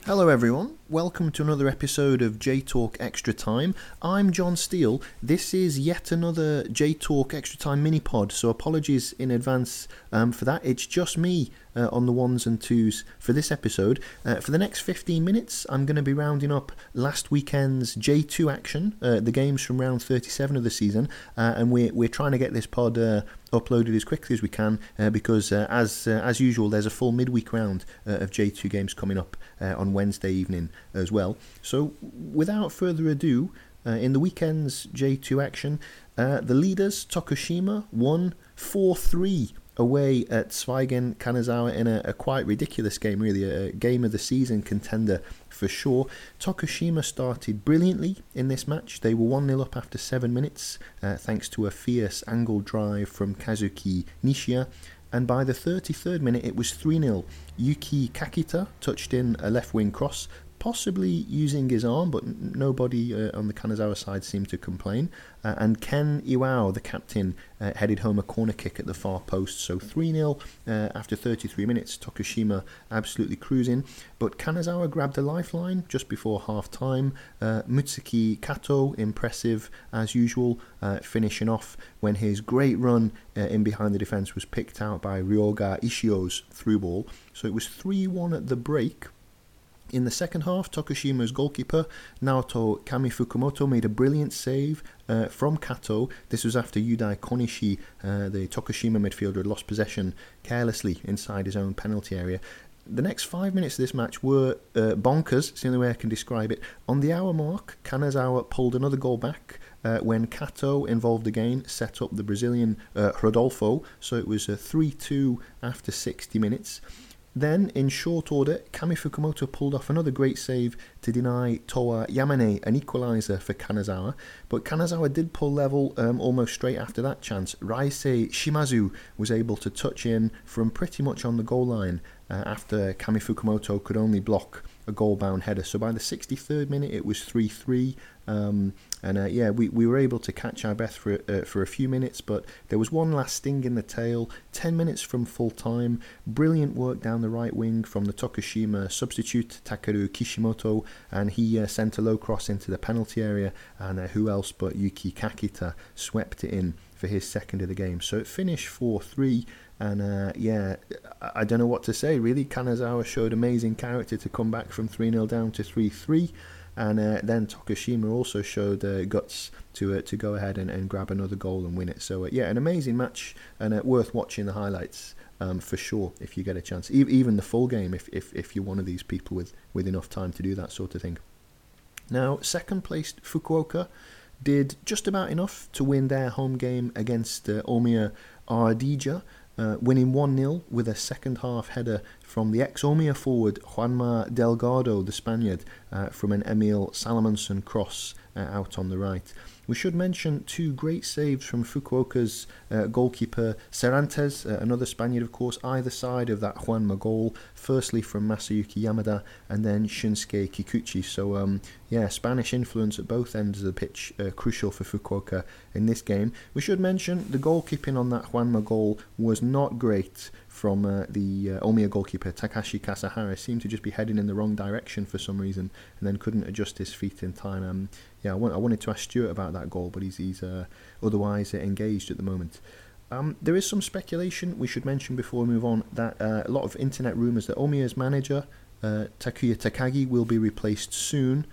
Hello everyone, welcome to another episode of J-Talk Extra Time. I'm John Steele. This is yet another J-Talk Extra Time mini-pod, so apologies in advance for that. It's just me on the ones and twos for this episode. For the next 15 minutes, I'm going to be rounding up last weekend's J2 action, the games from round 37 of the season, and we're trying to get this pod uploaded as quickly as we can because as usual there's a full midweek round of J2 games coming up on Wednesday evening as well. So without further ado, in the weekend's J2 action, the leaders Tokushima won 4-3 away at Zweigen Kanazawa in a quite ridiculous game, really, a game of the season contender for sure. Tokushima started brilliantly in this match. They were 1-0 up after 7 minutes thanks to a fierce angle drive from Kazuki Nishiya, and by the 33rd minute it was 3-0. Yuki Kakita touched in a left wing cross, possibly using his arm, but nobody on the Kanazawa side seemed to complain. And Ken Iwao, the captain, headed home a corner kick at the far post. So 3-0 after 33 minutes. Tokushima absolutely cruising. But Kanazawa grabbed a lifeline just before half-time. Mutsuki Kato, impressive as usual, finishing off when his great run in behind the defence was picked out by Ryoga Ishio's through ball. So it was 3-1 at the break. In the second half, Tokushima's goalkeeper, Naoto Kamifukumoto, made a brilliant save from Kato. This was after Yudai Konishi, the Tokushima midfielder, had lost possession carelessly inside his own penalty area. The next 5 minutes of this match were bonkers, it's the only way I can describe it. On the hour mark, Kanazawa pulled another goal back when Kato, involved again, set up the Brazilian Rodolfo, so it was a 3-2 after 60 minutes. Then, in short order, Kamifukumoto pulled off another great save to deny Toa Yamane an equaliser for Kanazawa, but Kanazawa did pull level almost straight after that chance. Raisei Shimazu was able to touch in from pretty much on the goal line after Kamifukumoto could only block a goal-bound header. So by the 63rd minute it was 3-3, we were able to catch our breath for a few minutes, but there was one last sting in the tail. 10 minutes from full time, brilliant work down the right wing from the Tokushima substitute Takeru Kishimoto, and he sent a low cross into the penalty area, and who else but Yuki Kakita swept it in for his second of the game. So it finished 4-3. And I don't know what to say really. Kanazawa showed amazing character to come back from 3-0 down to 3-3, and then Tokushima also showed guts to go ahead and grab another goal and win it. So an amazing match, and worth watching the highlights for sure if you get a chance. Even the full game if you're one of these people with enough time to do that sort of thing. Now, second placed Fukuoka did just about enough to win their home game against Omiya Ardija, winning 1-0 with a second half header from the ex-Omiya forward Juanma Delgado, the Spaniard, from an Emil Salamonson cross out on the right. We should mention two great saves from Fukuoka's goalkeeper Cervantes, another Spaniard of course, either side of that Juanma goal, firstly from Masayuki Yamada and then Shunsuke Kikuchi. So Spanish influence at both ends of the pitch, crucial for Fukuoka in this game. We should mention the goalkeeping on that Juanma goal was not great from the Omiya goalkeeper Takashi Kasahara. Seemed to just be heading in the wrong direction for some reason and then couldn't adjust his feet in time. I wanted to ask Stuart about that goal, but he's otherwise engaged at the moment. There is some speculation we should mention before we move on that a lot of internet rumours that Omiya's manager Takuya Takagi will be replaced soon,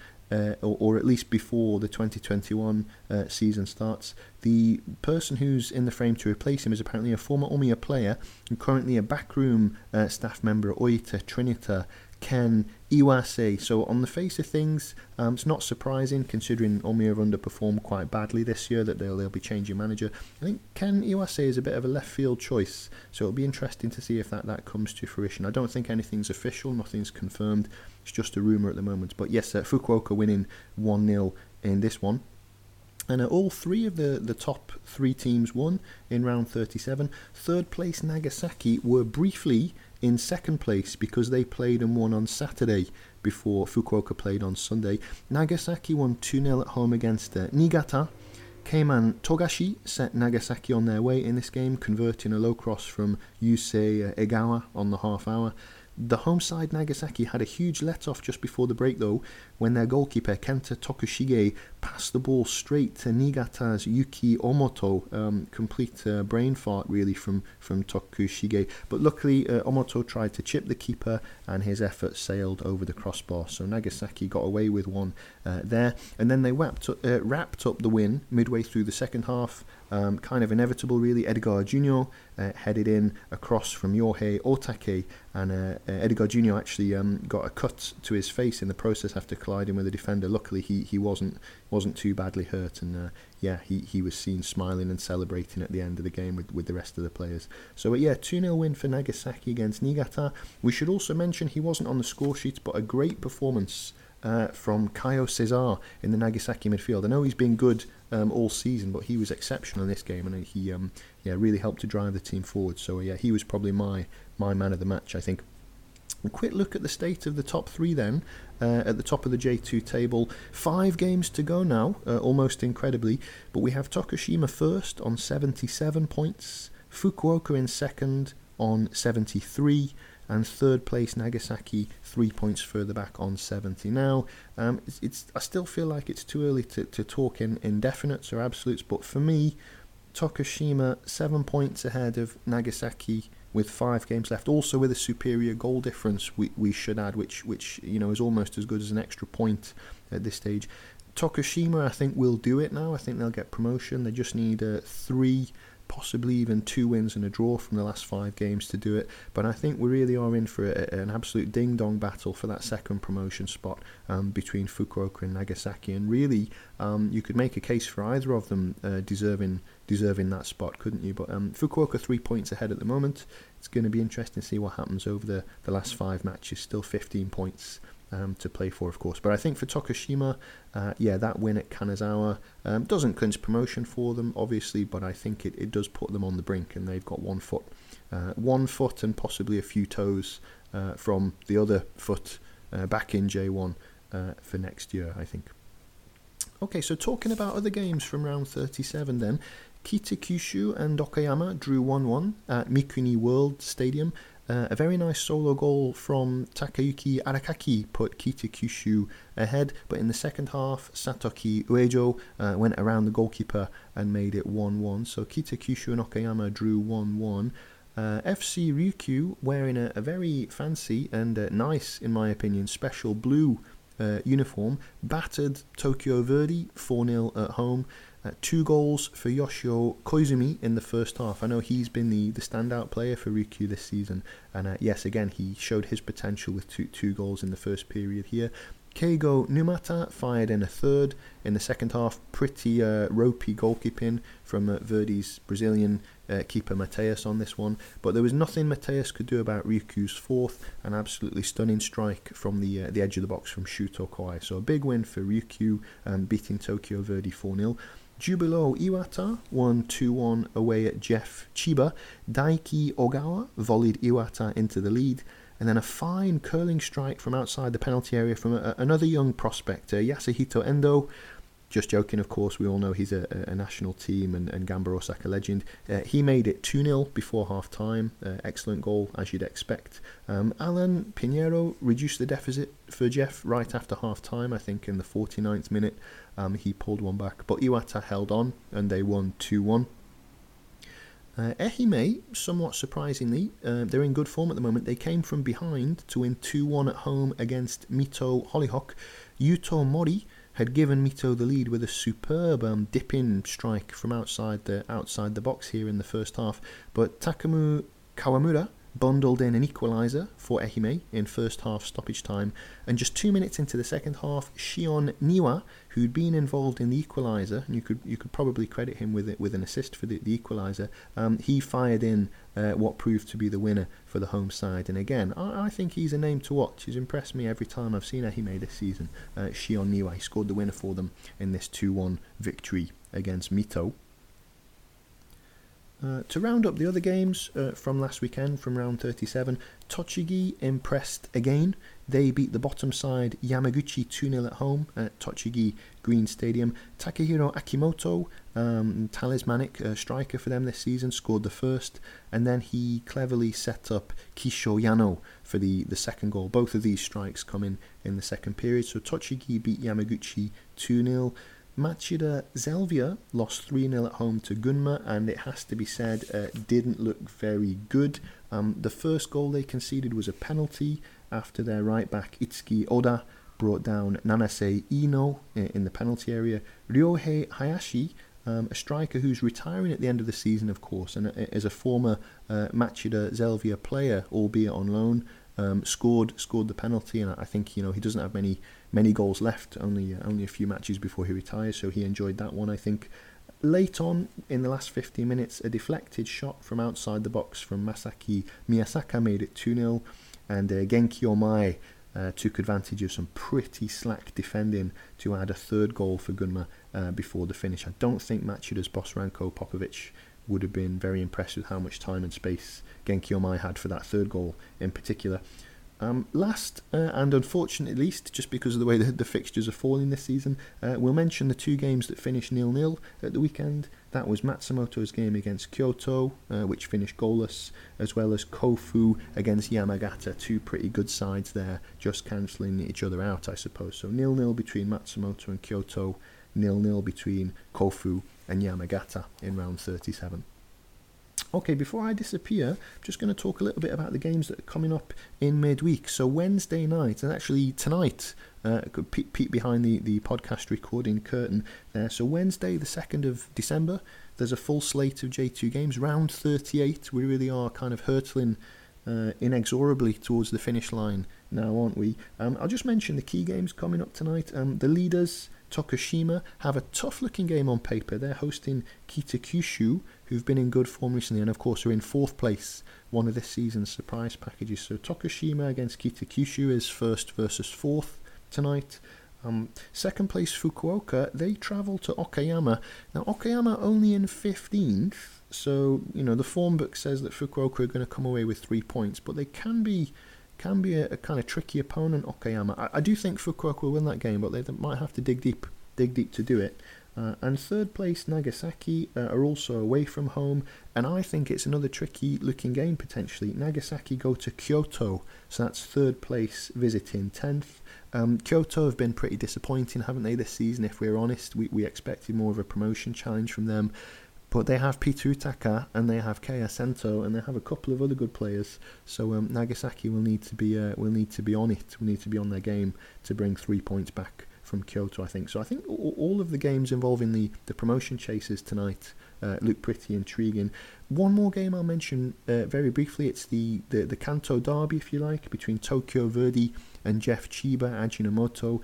or at least before the 2021 season starts. The person who's in the frame to replace him is apparently a former Omiya player and currently a backroom staff member at Oita Trinita, Ken Iwase. So on the face of things, it's not surprising considering Omiya have underperformed quite badly this year that they'll be changing manager. I think Ken Iwase is a bit of a left field choice, so it'll be interesting to see if that comes to fruition. I don't think anything's official, nothing's confirmed, it's just a rumour at the moment. But yes, Fukuoka winning 1-0 in this one. And all three of the top three teams won in round 37. Third place Nagasaki were briefly in second place because they played and won on Saturday before Fukuoka played on Sunday. Nagasaki won 2-0 at home against Niigata. Keiman Togashi set Nagasaki on their way in this game, converting a low cross from Yusei Egawa on the half hour. The home side Nagasaki had a huge let-off just before the break though, when their goalkeeper Kenta Tokushige passed the ball straight to Niigata's Yuki Omoto. Complete brain fart really from Tokushige, but luckily Omoto tried to chip the keeper and his effort sailed over the crossbar, so Nagasaki got away with one there, and then they wrapped up the win midway through the second half. Kind of inevitable really. Edgar Jr. Headed in across from Yohei Otake, and Edgar Jr. actually got a cut to his face in the process after colliding with a defender. Luckily he wasn't too badly hurt, and he was seen smiling and celebrating at the end of the game with the rest of the players. So 2-0 win for Nagasaki against Niigata. We should also mention he wasn't on the score sheet, but a great performance from Caio Cesar in the Nagasaki midfield. I know he's been good all season, but he was exceptional in this game, and he really helped to drive the team forward. So he was probably my man of the match, I think. A quick look at the state of the top three then. At the top of the J2 table, 5 games to go now, almost incredibly, but we have Tokushima first on 77 points, Fukuoka in second on 73, and third place Nagasaki 3 points further back on 70. Now, I still feel like it's too early to talk in indefinites or absolutes, but for me, Tokushima 7 points ahead of Nagasaki with 5 games left, also with a superior goal difference, we should add, which is almost as good as an extra point at this stage. Tokushima, I think, will do it now. I think they'll get promotion. They just need 3, possibly even 2 wins and a draw from the last 5 games to do it. But I think we really are in for an absolute ding-dong battle for that second promotion spot between Fukuoka and Nagasaki. And really, you could make a case for either of them deserving that spot, couldn't you? But Fukuoka 3 points ahead at the moment. It's going to be interesting to see what happens over the last 5 matches. Still 15 points to play for, of course. But I think for Tokushima, that win at Kanazawa doesn't clinch promotion for them, obviously, but I think it does put them on the brink, and they've got one foot and possibly a few toes from the other foot back in J1 for next year, I think. Okay, so talking about other games from round 37 then, Kitakyushu and Okayama drew 1-1 at Mikuni World Stadium. A very nice solo goal from Takayuki Arakaki put Kitakyushu ahead, but in the second half, Satoki Uejo went around the goalkeeper and made it 1-1. So Kitakyushu and Okayama drew 1-1. FC Ryukyu, wearing a very fancy and nice, in my opinion, special blue uniform, battered Tokyo Verdy 4-0 at home. 2 goals for Yoshio Koizumi in the first half. I know he's been the standout player for Ryukyu this season, and yes, again, he showed his potential with two goals in the first period here. Keigo Numata fired in a third. In the second half, pretty ropey goalkeeping from Verdy's Brazilian keeper Mateus on this one, but there was nothing Mateus could do about Ryukyu's fourth. An absolutely stunning strike from the edge of the box from Shuto Kawai. So a big win for Ryukyu, beating Tokyo Verdy 4-0. Jubilo Iwata won 2-1 away at Jeff Chiba. Daiki Ogawa volleyed Iwata into the lead. And then a fine curling strike from outside the penalty area from another young prospect, Yasuhito Endo. Just joking, of course, we all know he's a national team and Gamba Osaka legend. He made it 2-0 before half-time. Excellent goal, as you'd expect. Alan Pinheiro reduced the deficit for Jeff right after half-time, I think in the 49th minute. He pulled one back, but Iwata held on and they won 2-1. Ehime, somewhat surprisingly, they're in good form at the moment. They came from behind to win 2-1 at home against Mito Hollyhock. Yuto Mori had given Mito the lead with a superb dip-in strike from outside the box here in the first half, but Takamu Kawamura bundled in an equaliser for Ehime in first half stoppage time, and just 2 minutes into the second half, Shion Niwa, who'd been involved in the equaliser, and you could probably credit him with an assist for the equaliser, he fired in what proved to be the winner for the home side. And again, I think he's a name to watch. He's impressed me every time I've seen Ehime this season. Shion Niwa, he scored the winner for them in this 2-1 victory against Mito. To round up the other games from last weekend, from round 37, Tochigi impressed again. They beat the bottom side Yamaguchi 2-0 at home at Tochigi Green Stadium. Takehiro Akimoto talismanic striker for them this season, scored the first, and then he cleverly set up Kisho Yano for the second goal. Both of these strikes come in the second period. So Tochigi beat Yamaguchi 2-0. Machida Zelvia lost 3-0 at home to Gunma, and it has to be said, didn't look very good. The first goal they conceded was a penalty after their right back Itsuki Oda brought down Nanase Ino in the penalty area. Ryohei Hayashi, a striker who's retiring at the end of the season, of course, and is a former Machida Zelvia player, albeit on loan, scored the penalty, and I think he doesn't have many goals left, only a few matches before he retires, so he enjoyed that one, I think. Late on, in the last 15 minutes, a deflected shot from outside the box from Masaki Miyasaka made it 2-0, and Genki Omae took advantage of some pretty slack defending to add a third goal for Gunma before the finish. I don't think Machida's boss Ranko Popovic would have been very impressed with how much time and space Genki Omae had for that third goal in particular. Last, and unfortunately least, just because of the way the fixtures are falling this season, we'll mention the two games that finished 0-0 at the weekend. That was Matsumoto's game against Kyoto, which finished goalless, as well as Kofu against Yamagata. Two pretty good sides there, just cancelling each other out, I suppose. So 0-0 between Matsumoto and Kyoto, 0-0 between Kofu and Yamagata in round 37. Okay, before I disappear, I'm just going to talk a little bit about the games that are coming up in midweek. So Wednesday night, and actually tonight, could peek behind the podcast recording curtain there. So Wednesday, the 2nd of December, there's a full slate of J2 games. Round 38, we really are kind of hurtling inexorably towards the finish line now, aren't we? I'll just mention the key games coming up tonight. The leaders, Tokushima, have a tough-looking game on paper. They're hosting Kitakyushu, who've been in good form recently, and of course are in 4th place, one of this season's surprise packages. So Tokushima against Kitakyushu is 1st versus 4th tonight. 2nd place Fukuoka, they travel to Okayama. Now Okayama only in 15th, so the form book says that Fukuoka are going to come away with 3 points, but they can be a kind of tricky opponent, Okayama. I do think Fukuoka will win that game, but they might have to dig deep to do it. And 3rd place Nagasaki are also away from home, and I think it's another tricky looking game potentially. Nagasaki go to Kyoto, so that's 3rd place visiting 10th. Kyoto have been pretty disappointing, haven't they, this season, if we're honest. We expected more of a promotion challenge from them, but they have Peter Utaka and they have Keiya Sento and they have a couple of other good players, so Nagasaki will need to be on it, will need to be on their game to bring 3 points back from Kyoto, I think. So I think all of the games involving the promotion chases tonight look pretty intriguing. One more game I'll mention very briefly. It's the Kanto derby, if you like, between Tokyo Verdy and Jeff Chiba Ajinomoto.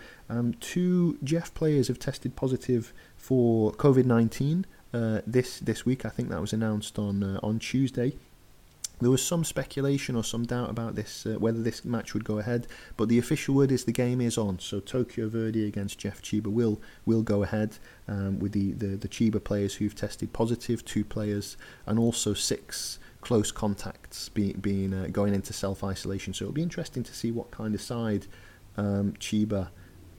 2 Jeff players have tested positive for COVID-19 this week. I think that was announced on Tuesday. There was some speculation or some doubt about this, whether this match would go ahead, but the official word is the game is on. So Tokyo Verdy against Jeff Chiba will go ahead with the Chiba players who've tested positive, 2 players, and also 6 close contacts being going into self-isolation. So it'll be interesting to see what kind of side Chiba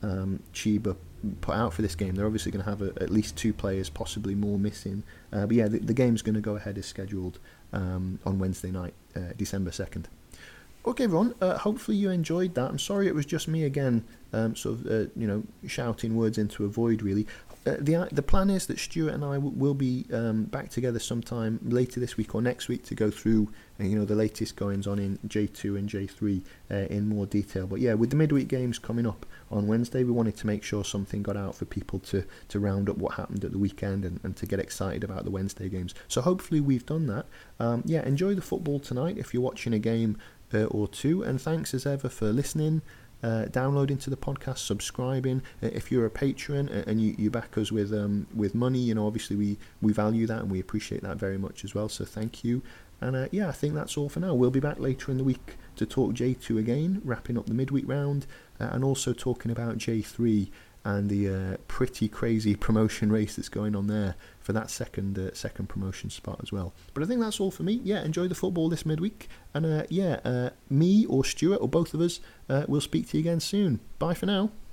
put out for this game. They're obviously going to have at least 2 players, possibly more, missing. But yeah, the game's going to go ahead as scheduled on Wednesday night, December 2nd. Okay, everyone, hopefully you enjoyed that. I'm sorry it was just me again, shouting words into a void, really. The plan is that Stuart and I will be back together sometime later this week or next week to go through the latest goings on in J2 and J3 in more detail. But yeah, with the midweek games coming up on Wednesday, we wanted to make sure something got out for people to round up what happened at the weekend and to get excited about the Wednesday games. So hopefully we've done that. Enjoy the football tonight if you're watching a game or two, and thanks as ever for listening, downloading to the podcast, subscribing. If you're a patron and you back us with money, obviously we value that and we appreciate that very much as well, so thank you. And I think that's all for now. We'll be back later in the week to talk J2 again, wrapping up the midweek round, and also talking about J3 and the pretty crazy promotion race that's going on there for that second promotion spot as well. But I think that's all for me. Enjoy the football this midweek, and me or Stuart or both of us will speak to you again soon. Bye for now.